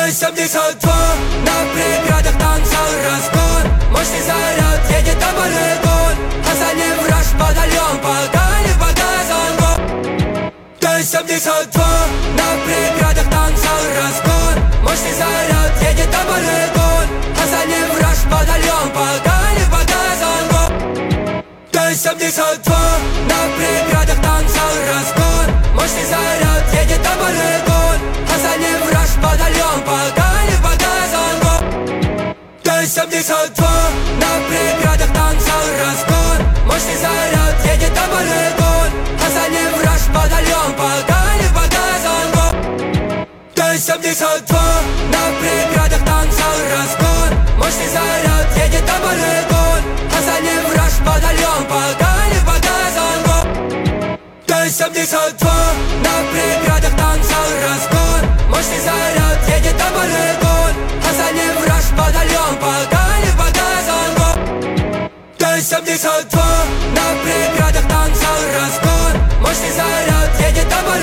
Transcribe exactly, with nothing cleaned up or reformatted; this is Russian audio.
семьдесят два, на преградах танцевал разгон. Мощный заряд, едет на полигон, а за ним враж батальон, пока не показан год. Т семьдесят два, на преградах танцевал разгон. Мощный заряд, едет на полигон, а за ним враж батальон, пока не показан год. Т семьдесят два, на преградах танцевал разгон. Мощный заряд, едет на полигон, а за ним враж батальон, пока не показан год. Т семьдесят два, на преградах танцевал разгон. Мощный заряд, едет на полигон, а за ним враж батальон, пока не показан год. Т семьдесят два, на преградах танцевал разгон. Мощный заряд, едет на полигон, а за ним враж батальон, пока не показан год. Т семьдесят два, на преградах танцевал разгон. Мощный заряд, едет на полигон, а за ним враж батальон, пока не показан год. Т семьдесят два, на преградах танцевал разгон. Мощный заряд, едет на полигон,